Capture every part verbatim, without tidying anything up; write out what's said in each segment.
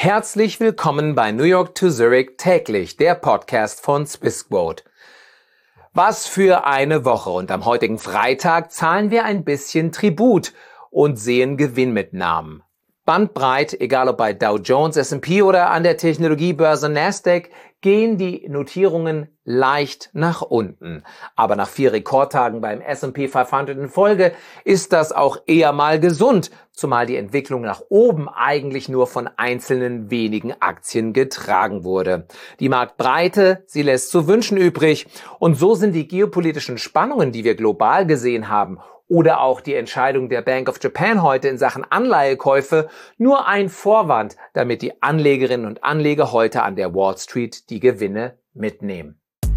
Herzlich willkommen bei New York to Zurich täglich, der Podcast von Swissquote. Was für eine Woche, und am heutigen Freitag zahlen wir ein bisschen Tribut und sehen Gewinnmitnahmen. Bandbreit, egal ob bei Dow Jones, S and P oder an der Technologiebörse Nasdaq, gehen die Notierungen leicht nach unten. Aber nach vier Rekordtagen beim S and P fünfhundert in Folge ist das auch eher mal gesund, zumal die Entwicklung nach oben eigentlich nur von einzelnen wenigen Aktien getragen wurde. Die Marktbreite, sie lässt zu wünschen übrig, und so sind die geopolitischen Spannungen, die wir global gesehen haben, oder auch die Entscheidung der Bank of Japan heute in Sachen Anleihekäufe nur ein Vorwand, damit die Anlegerinnen und Anleger heute an der Wall Street die Gewinne mitnehmen.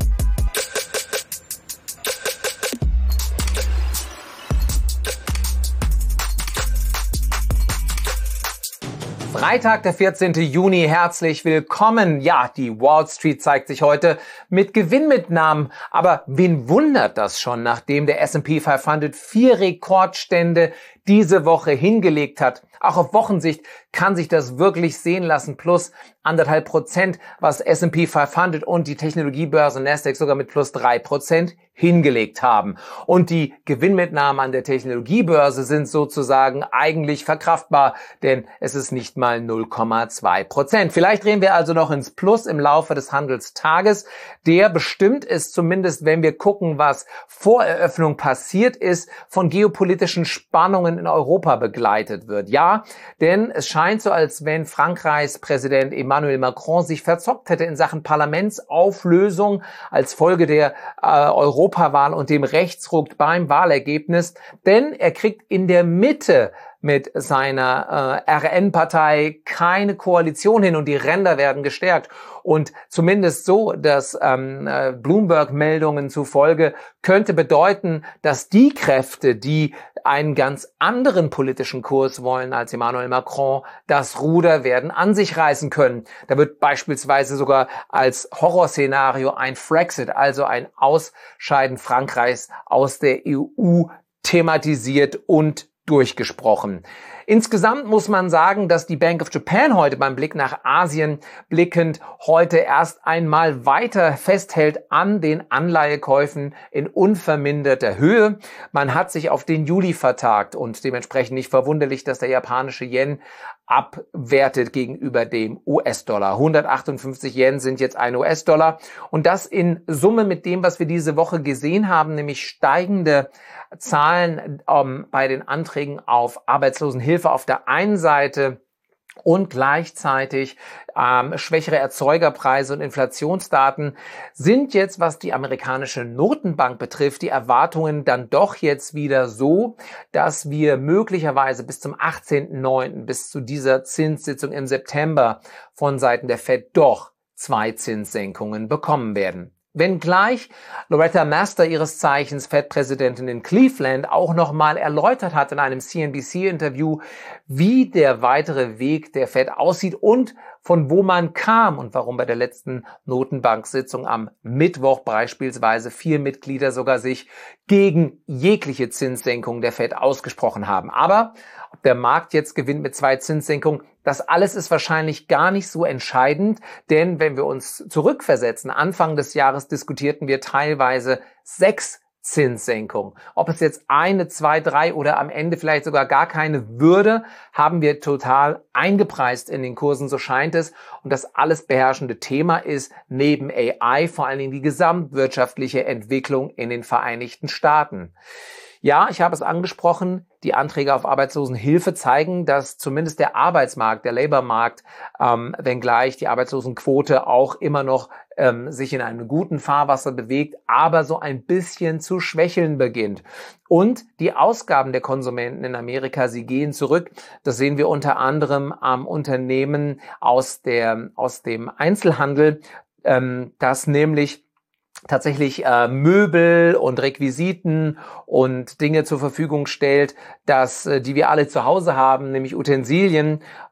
Freitag, der vierzehnten Juni, herzlich willkommen. Ja, die Wall Street zeigt sich heute mit Gewinnmitnahmen. Aber wen wundert das schon, nachdem der S and P fünfhundert vier Rekordstände diese Woche hingelegt hat? Auch auf Wochensicht kann sich das wirklich sehen lassen, plus anderthalb Prozent, was S and P fünfhundert und die Technologiebörse Nasdaq sogar mit plus drei Prozent hingelegt haben. Und die Gewinnmitnahmen an der Technologiebörse sind sozusagen eigentlich verkraftbar, denn es ist nicht mal null Komma zwei Prozent. Vielleicht drehen wir also noch ins Plus im Laufe des Handelstages. Der bestimmt ist, zumindest wenn wir gucken, was vor Eröffnung passiert ist, von geopolitischen Spannungen in Europa begleitet wird. Ja, denn es scheint so, als wenn Frankreichs Präsident Emmanuel Macron sich verzockt hätte in Sachen Parlamentsauflösung als Folge der äh, Europawahl und dem Rechtsruck beim Wahlergebnis. Denn er kriegt in der Mitte mit seiner äh, R N-Partei keine Koalition hin und die Ränder werden gestärkt. Und zumindest so, dass ähm, äh, Bloomberg-Meldungen zufolge könnte bedeuten, dass die Kräfte, die einen ganz anderen politischen Kurs wollen als Emmanuel Macron, das Ruder werden an sich reißen können. Da wird beispielsweise sogar als Horrorszenario ein Frexit, also ein Ausscheiden Frankreichs aus der E U, thematisiert und durchgesprochen. Insgesamt muss man sagen, dass die Bank of Japan heute beim Blick nach Asien blickend heute erst einmal weiter festhält an den Anleihekäufen in unverminderter Höhe. Man hat sich auf den Juli vertagt und dementsprechend nicht verwunderlich, dass der japanische Yen abwertet gegenüber dem U S-Dollar. hundertachtundfünfzig Yen sind jetzt ein U S-Dollar, und das in Summe mit dem, was wir diese Woche gesehen haben, nämlich steigende Zahlen ähm, bei den Anträgen auf Arbeitslosenhilfe auf der einen Seite und gleichzeitig ähm, schwächere Erzeugerpreise und Inflationsdaten, sind jetzt, was die amerikanische Notenbank betrifft, die Erwartungen dann doch jetzt wieder so, dass wir möglicherweise bis zum achtzehnten neunten, bis zu dieser Zinssitzung im September von Seiten der Fed doch zwei Zinssenkungen bekommen werden. Wenngleich Loretta Mester, ihres Zeichens Fed-Präsidentin in Cleveland, auch nochmal erläutert hat in einem C N B C-Interview, wie der weitere Weg der Fed aussieht und von wo man kam und warum bei der letzten Notenbank-Sitzung am Mittwoch beispielsweise vier Mitglieder sogar sich gegen jegliche Zinssenkung der Fed ausgesprochen haben. Aber ob der Markt jetzt gewinnt mit zwei Zinssenkungen, das alles ist wahrscheinlich gar nicht so entscheidend, denn wenn wir uns zurückversetzen, Anfang des Jahres diskutierten wir teilweise sechs Zinssenkungen. Ob es jetzt eine, zwei, drei oder am Ende vielleicht sogar gar keine würde, haben wir total eingepreist in den Kursen, so scheint es. Und das alles beherrschende Thema ist neben A I vor allen Dingen die gesamtwirtschaftliche Entwicklung in den Vereinigten Staaten. Ja, ich habe es angesprochen, die Anträge auf Arbeitslosenhilfe zeigen, dass zumindest der Arbeitsmarkt, der Labormarkt, ähm, wenngleich die Arbeitslosenquote auch immer noch ähm, sich in einem guten Fahrwasser bewegt, aber so ein bisschen zu schwächeln beginnt. Und die Ausgaben der Konsumenten in Amerika, sie gehen zurück. Das sehen wir unter anderem am Unternehmen aus der aus dem Einzelhandel, ähm, das nämlich tatsächlich äh, Möbel und Requisiten und Dinge zur Verfügung stellt, dass, äh, die wir alle zu Hause haben, nämlich Utensilien,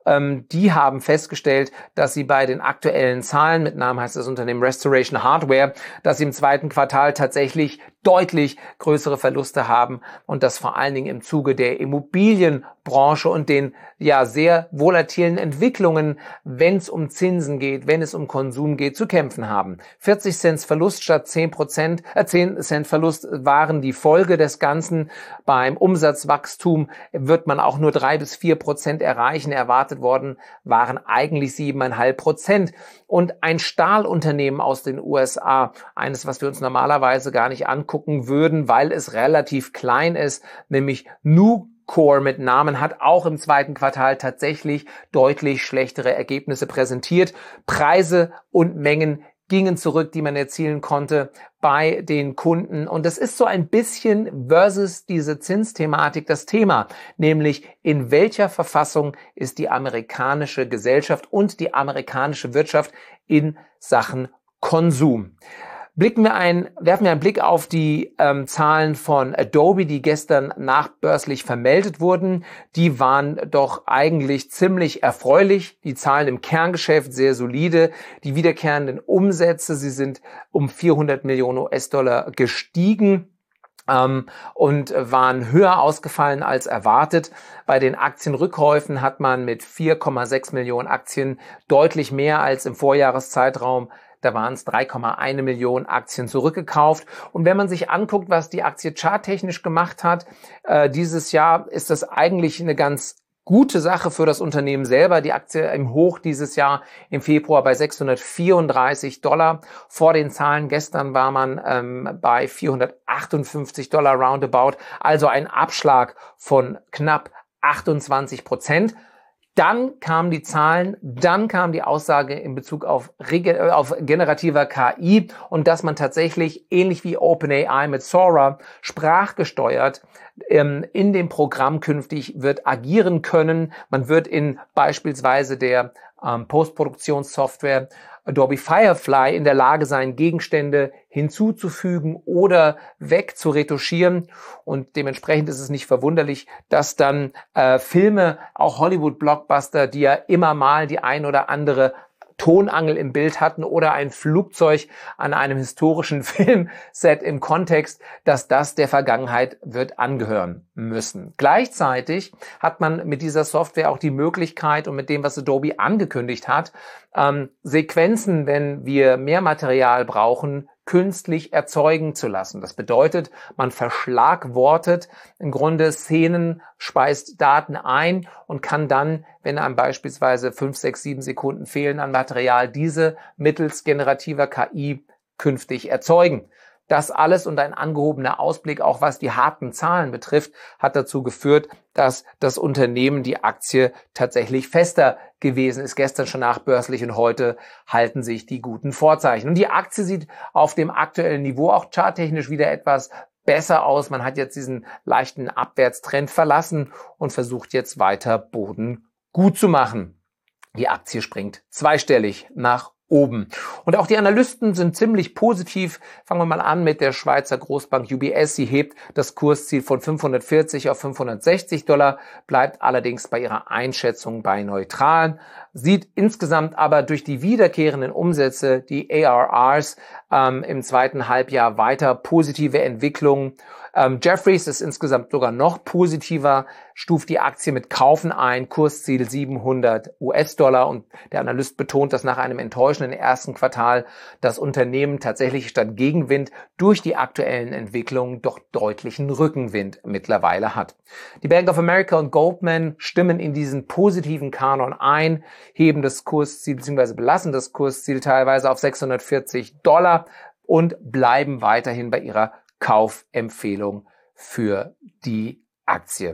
ähm, die haben festgestellt, dass sie bei den aktuellen Zahlen, mit Namen heißt das Unternehmen Restoration Hardware, dass sie im zweiten Quartal tatsächlich deutlich größere Verluste haben und das vor allen Dingen im Zuge der Immobilienbranche und den ja sehr volatilen Entwicklungen, wenn es um Zinsen geht, wenn es um Konsum geht, zu kämpfen haben. vierzig Cent Verlust statt zehn Prozent, äh, zehn Cent Verlust waren die Folge des Ganzen. Beim Umsatzwachstum wird man auch nur drei bis vier Prozent erreichen. Erwartet worden waren eigentlich sieben Komma fünf Prozent. Und ein Stahlunternehmen aus den U S A, eines, was wir uns normalerweise gar nicht angucken würden, weil es relativ klein ist, nämlich Nucor mit Namen, hat auch im zweiten Quartal tatsächlich deutlich schlechtere Ergebnisse präsentiert. Preise und Mengen gingen zurück, die man erzielen konnte bei den Kunden. Und das ist so ein bisschen versus diese Zinsthematik das Thema, nämlich in welcher Verfassung ist die amerikanische Gesellschaft und die amerikanische Wirtschaft in Sachen Konsum. Blicken wir ein, werfen wir einen Blick auf die ähm, Zahlen von Adobe, die gestern nachbörslich vermeldet wurden. Die waren doch eigentlich ziemlich erfreulich. Die Zahlen im Kerngeschäft sehr solide. Die wiederkehrenden Umsätze, sie sind um vierhundert Millionen U S-Dollar gestiegen ähm, und waren höher ausgefallen als erwartet. Bei den Aktienrückkäufen hat man mit vier Komma sechs Millionen Aktien deutlich mehr als im Vorjahreszeitraum. Da waren es drei Komma eins Millionen Aktien zurückgekauft. Und wenn man sich anguckt, was die Aktie charttechnisch gemacht hat, äh, dieses Jahr ist das eigentlich eine ganz gute Sache für das Unternehmen selber. Die Aktie im Hoch dieses Jahr im Februar bei sechshundertvierunddreißig Dollar. Vor den Zahlen gestern war man ähm, bei vierhundertachtundfünfzig Dollar roundabout. Also ein Abschlag von knapp achtundzwanzig Prozent. Dann kamen die Zahlen, dann kam die Aussage in Bezug auf, auf generativer K I und dass man tatsächlich, ähnlich wie OpenAI mit Sora, sprachgesteuert ähm, in dem Programm künftig wird agieren können. Man wird in beispielsweise der ähm, Postproduktionssoftware Adobe Firefly in der Lage sein, Gegenstände hinzuzufügen oder wegzuretuschieren. Und dementsprechend ist es nicht verwunderlich, dass dann äh, Filme, auch Hollywood-Blockbuster, die ja immer mal die ein oder andere Tonangel im Bild hatten oder ein Flugzeug an einem historischen Filmset im Kontext, dass das der Vergangenheit wird angehören müssen. Gleichzeitig hat man mit dieser Software auch die Möglichkeit und mit dem, was Adobe angekündigt hat, ähm, Sequenzen, wenn wir mehr Material brauchen, künstlich erzeugen zu lassen. Das bedeutet, man verschlagwortet im Grunde Szenen, speist Daten ein und kann dann, wenn einem beispielsweise fünf, sechs, sieben Sekunden fehlen an Material, diese mittels generativer K I künftig erzeugen. Das alles und ein angehobener Ausblick, auch was die harten Zahlen betrifft, hat dazu geführt, dass das Unternehmen, die Aktie, tatsächlich fester gewesen ist. Gestern schon nachbörslich und heute halten sich die guten Vorzeichen. Und die Aktie sieht auf dem aktuellen Niveau auch charttechnisch wieder etwas besser aus. Man hat jetzt diesen leichten Abwärtstrend verlassen und versucht jetzt weiter Boden gut zu machen. Die Aktie springt zweistellig nach oben. Und auch die Analysten sind ziemlich positiv. Fangen wir mal an mit der Schweizer Großbank U B S. Sie hebt das Kursziel von fünfhundertvierzig auf fünfhundertsechzig Dollar, bleibt allerdings bei ihrer Einschätzung bei neutral, sieht insgesamt aber durch die wiederkehrenden Umsätze, die A R Rs, ähm, im zweiten Halbjahr weiter positive Entwicklungen. Ähm, Jefferies ist insgesamt sogar noch positiver, stuft die Aktie mit Kaufen ein, Kursziel siebenhundert US-Dollar und der Analyst betont, dass nach einem enttäuschenden ersten Quartal das Unternehmen tatsächlich statt Gegenwind durch die aktuellen Entwicklungen doch deutlichen Rückenwind mittlerweile hat. Die Bank of America und Goldman stimmen in diesen positiven Kanon ein, heben das Kursziel bzw. belassen das Kursziel teilweise auf sechshundertvierzig Dollar und bleiben weiterhin bei ihrer Kaufempfehlung für die Aktie.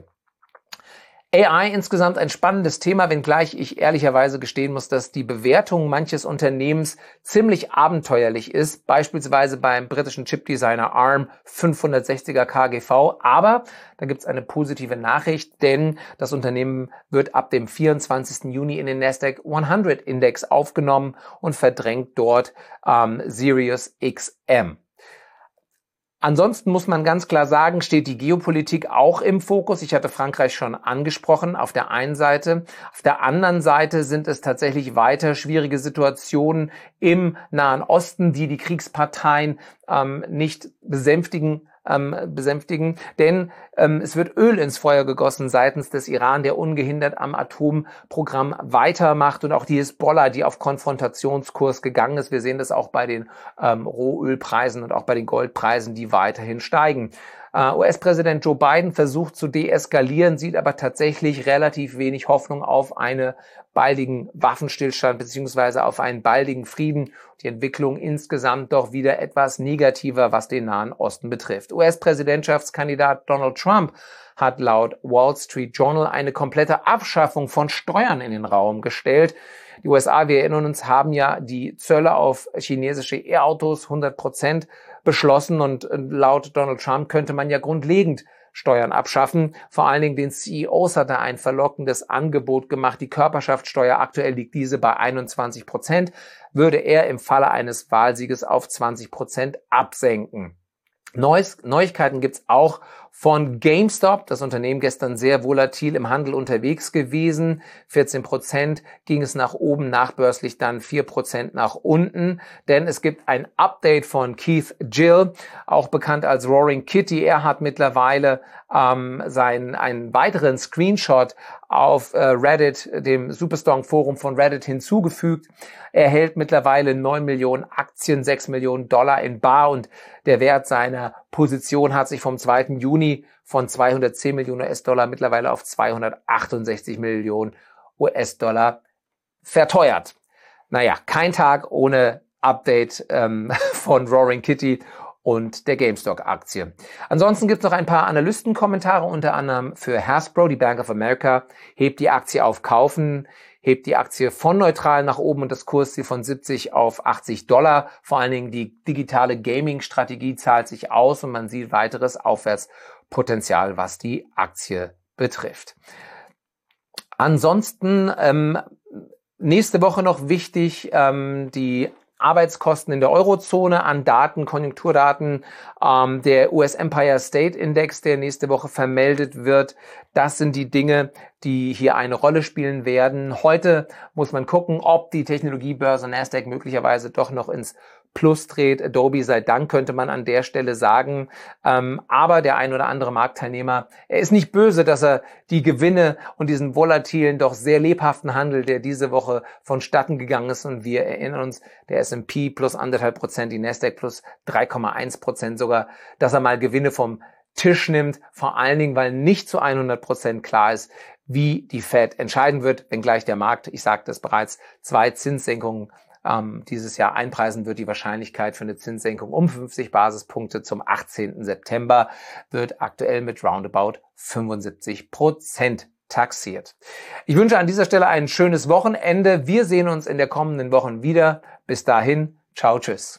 A I insgesamt ein spannendes Thema, wenngleich ich ehrlicherweise gestehen muss, dass die Bewertung manches Unternehmens ziemlich abenteuerlich ist, beispielsweise beim britischen Chipdesigner ARM fünfhundertsechziger K G V. Aber da gibt es eine positive Nachricht, denn das Unternehmen wird ab dem vierundzwanzigsten Juni in den Nasdaq hundert Index aufgenommen und verdrängt dort ähm, Sirius X M. Ansonsten muss man ganz klar sagen, steht die Geopolitik auch im Fokus. Ich hatte Frankreich schon angesprochen, auf der einen Seite. Auf der anderen Seite sind es tatsächlich weiter schwierige Situationen im Nahen Osten, die die Kriegsparteien ähm, nicht besänftigen Ähm, besänftigen, denn ähm, es wird Öl ins Feuer gegossen seitens des Iran, der ungehindert am Atomprogramm weitermacht, und auch die Hisbollah, die auf Konfrontationskurs gegangen ist. Wir sehen das auch bei den ähm, Rohölpreisen und auch bei den Goldpreisen, die weiterhin steigen. Uh, U S-Präsident Joe Biden versucht zu deeskalieren, sieht aber tatsächlich relativ wenig Hoffnung auf einen baldigen Waffenstillstand beziehungsweise auf einen baldigen Frieden. Die Entwicklung insgesamt doch wieder etwas negativer, was den Nahen Osten betrifft. U S-Präsidentschaftskandidat Donald Trump hat laut Wall Street Journal eine komplette Abschaffung von Steuern in den Raum gestellt. Die U S A, wir erinnern uns, haben ja die Zölle auf chinesische E-Autos hundert Prozent beschlossen, und laut Donald Trump könnte man ja grundlegend Steuern abschaffen. Vor allen Dingen den C E Os hat er ein verlockendes Angebot gemacht. Die Körperschaftssteuer, aktuell liegt diese bei einundzwanzig Prozent, würde er im Falle eines Wahlsieges auf zwanzig Prozent absenken. Neues, Neuigkeiten gibt's auch von GameStop. Das Unternehmen gestern sehr volatil im Handel unterwegs gewesen. vierzehn Prozent ging es nach oben, nachbörslich dann vier Prozent nach unten. Denn es gibt ein Update von Keith Gill, auch bekannt als Roaring Kitty. Er hat mittlerweile ähm, seinen, einen weiteren Screenshot auf äh, Reddit, dem Superstrong-Forum von Reddit, hinzugefügt. Er hält mittlerweile neun Millionen Aktien, sechs Millionen Dollar in bar, und der Wert seiner Position hat sich vom zweiten Juni von zweihundertzehn Millionen U S-Dollar mittlerweile auf zweihundertachtundsechzig Millionen U S-Dollar verteuert. Naja, kein Tag ohne Update ähm, von Roaring Kitty und der GameStop-Aktie. Ansonsten gibt es noch ein paar Analystenkommentare, unter anderem für Hasbro. Die Bank of America hebt die Aktie auf Kaufen, hebt die Aktie von neutral nach oben und das Kursziel von siebzig auf achtzig Dollar. Vor allen Dingen die digitale Gaming-Strategie zahlt sich aus, und man sieht weiteres Aufwärtspotenzial, was die Aktie betrifft. Ansonsten ähm, nächste Woche noch wichtig, ähm, die Arbeitskosten in der Eurozone an Daten, Konjunkturdaten, ähm, der U S Empire State Index, der nächste Woche vermeldet wird. Das sind die Dinge, die hier eine Rolle spielen werden. Heute muss man gucken, ob die Technologiebörse Nasdaq möglicherweise doch noch ins Plus dreht. Adobe sei Dank, könnte man an der Stelle sagen. Ähm, aber der ein oder andere Marktteilnehmer, er ist nicht böse, dass er die Gewinne und diesen volatilen, doch sehr lebhaften Handel, der diese Woche vonstatten gegangen ist, und wir erinnern uns, der S und P plus anderthalb Prozent, die Nasdaq plus drei Komma eins Prozent sogar, dass er mal Gewinne vom Tisch nimmt, vor allen Dingen, weil nicht zu hundert Prozent klar ist, wie die Fed entscheiden wird, wenngleich der Markt, ich sagte es bereits, zwei Zinssenkungen ähm, dieses Jahr einpreisen wird. Die Wahrscheinlichkeit für eine Zinssenkung um fünfzig Basispunkte zum achtzehnten September wird aktuell mit roundabout fünfundsiebzig Prozent taxiert. Ich wünsche an dieser Stelle ein schönes Wochenende. Wir sehen uns in der kommenden Woche wieder. Bis dahin, ciao, tschüss.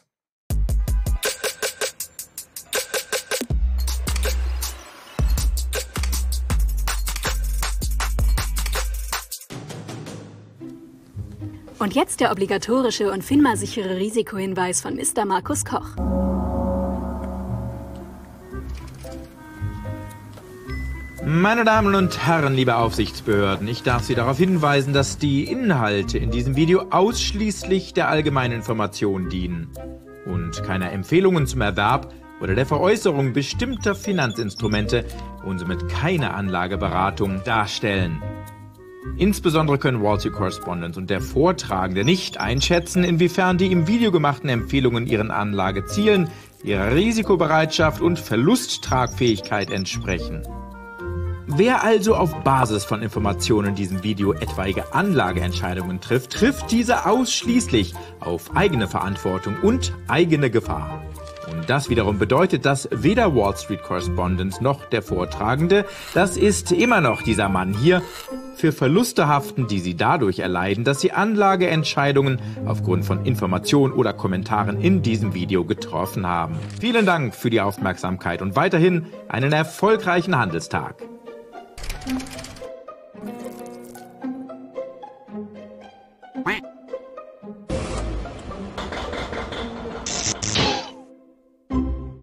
Und jetzt der obligatorische und FINMA-sichere Risikohinweis von Mister Markus Koch. Meine Damen und Herren, liebe Aufsichtsbehörden, ich darf Sie darauf hinweisen, dass die Inhalte in diesem Video ausschließlich der allgemeinen Information dienen und keine Empfehlungen zum Erwerb oder der Veräußerung bestimmter Finanzinstrumente und somit keine Anlageberatung darstellen. Insbesondere können Wall Street Correspondent und der Vortragende nicht einschätzen, inwiefern die im Video gemachten Empfehlungen ihren Anlagezielen, ihrer Risikobereitschaft und Verlusttragfähigkeit entsprechen. Wer also auf Basis von Informationen in diesem Video etwaige Anlageentscheidungen trifft, trifft diese ausschließlich auf eigene Verantwortung und eigene Gefahr. Und das wiederum bedeutet, dass weder Wall Street Correspondent noch der Vortragende, das ist immer noch dieser Mann hier, für Verluste haften, die sie dadurch erleiden, dass sie Anlageentscheidungen aufgrund von Informationen oder Kommentaren in diesem Video getroffen haben. Vielen Dank für die Aufmerksamkeit und weiterhin einen erfolgreichen Handelstag.